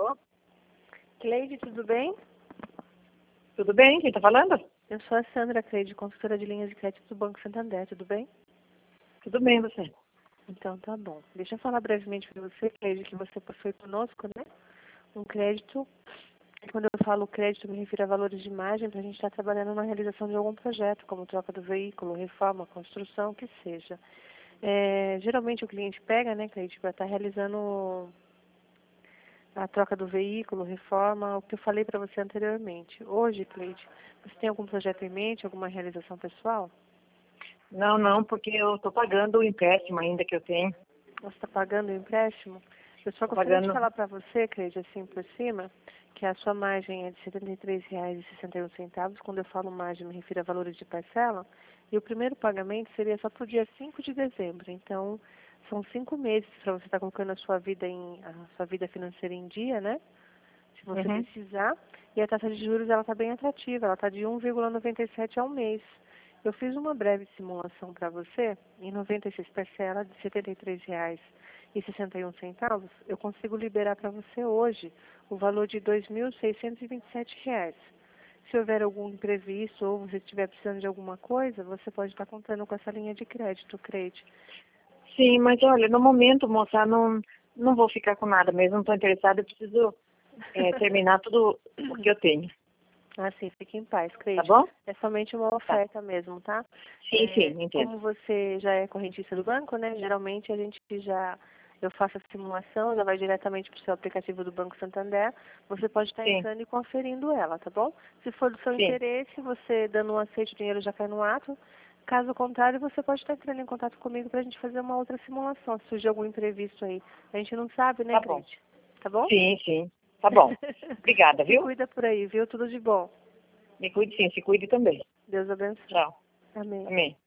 Alô? Cleide, tudo bem? Tudo bem? Quem está falando? Eu sou a Sandra Cleide, consultora de linhas de crédito do Banco Santander, tudo bem? Tudo bem, você? Então, tá bom. Deixa eu falar brevemente para você, Cleide, que você possui conosco, né? Um crédito. E quando eu falo crédito, me refiro a valores de margem para a gente estar trabalhando na realização de algum projeto, como troca do veículo, reforma, construção, o que seja. Geralmente o cliente pega, né, Cleide, para estar realizando a troca do veículo, reforma, o que eu falei para você anteriormente. Hoje, Cleide, você tem algum projeto em mente, alguma realização pessoal? Não, porque eu estou pagando o empréstimo ainda que eu tenho. Você está pagando o empréstimo? Eu só Estou gostaria de pagando. falar para você, Cleide, assim por cima, que a sua margem é de R$ 73,61. Quando eu falo margem, me refiro a valores de parcela. E o primeiro pagamento seria só para o dia 5 de dezembro. Então, são 5 meses para você estar colocando a sua vida financeira em dia, né? Se você Uhum. precisar. E a taxa de juros, ela está bem atrativa. Ela está de 1,97 ao mês. Eu fiz uma breve simulação para você, em 96 parcelas de R$ 73,61. Eu consigo liberar para você hoje o valor de R$ 2.627. Se houver algum imprevisto ou você estiver precisando de alguma coisa, você pode estar contando com essa linha de crédito, Creide. Sim, mas olha, no momento, moça, não vou ficar com nada mesmo, não estou interessada, eu preciso terminar tudo o que eu tenho. Assim, fique em paz, Tá Creide. bom? É somente uma Tá. oferta mesmo, tá? Sim, entendo. Como você já é correntista do banco, né? Geralmente eu faço a simulação, já vai diretamente para o seu aplicativo do Banco Santander. Você pode estar Sim, entrando e conferindo ela, tá bom? Se for do seu sim. interesse, você dando um aceite, o dinheiro já cai no ato. Caso contrário, você pode estar entrando em contato comigo para a gente fazer uma outra simulação, se surgir algum imprevisto aí. A gente não sabe, né, Tá bom. Creide? Tá bom? Sim. Tá bom. Obrigada, Se viu? cuida por aí, viu? Tudo de bom. Me cuide sim, se cuide também. Deus abençoe. Tchau. Amém. Amém.